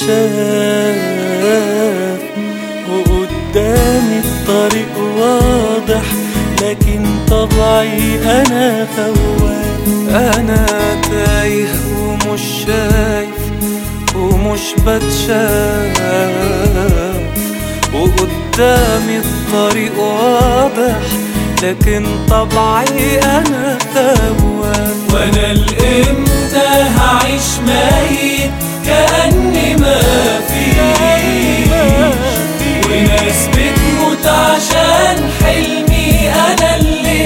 شاف، وقدامي الطريق واضح، لكن طبعي أنا خواف. أنا تايه ومش شايف ومش بتشاف، وقدامي الطريق واضح، لكن طبعي أنا خواف. وأنا لإمتى هعيش ميت كأني ما فيش، وناس بتموت عشان حلمي أنا اللي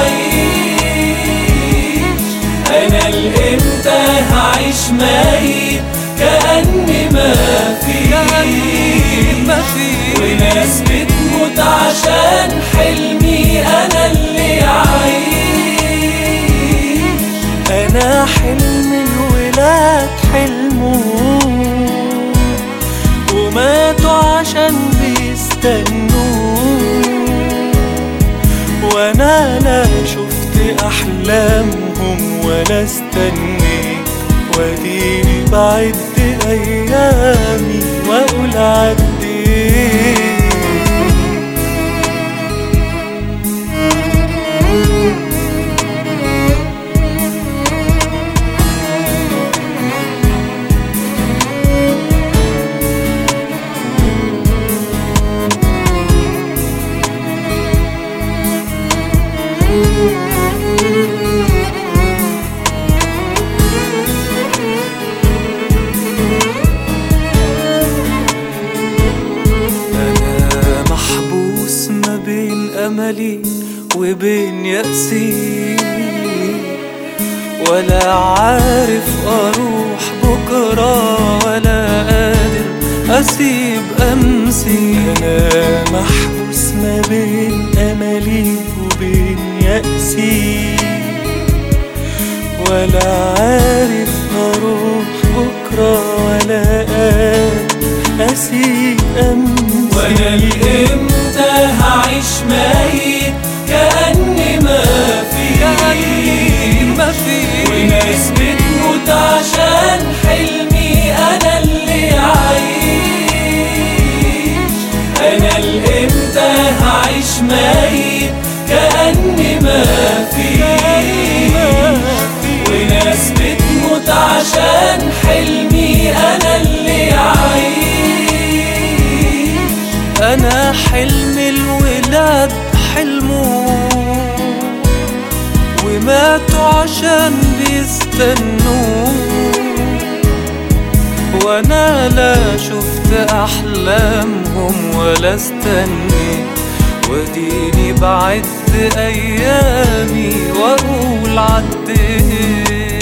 عايش. أنا لإمتى هعيش ميت كأني ما فيش، وناس بتموت عشان حلمي أنا اللي عايش. أنا حلم الولاد حلموا، وماتوا عشان بيستنوا، وأنا لا شفت أحلامهم ولا استنيت، واديني بعد أيامي وأقول عديت. أنا محبوس ما بين أملي وبين يأسي، ولا عارف أروح بكرة ولا قادر أسيب أمسي. أنا محبوس ما بين أملي وبين يأسي، ولا عارف أروح بكرة ولا قادر أسيب أمسي. وأنا لإمتى هعيش ميت كأني ما فيش، وناس بتموت عشان حلمي أنا اللي عايش. أنا لإمتى هعيش ميت كأني ما فيش، وناس بتموت عشان حلمي أنا اللي عايش. أنا حلم الولاد حلموا، وماتوا عشان بيستنوا، وأنا لا شفت أحلامهم ولا استنيت، واديني بعد أيامي وأقول عديت.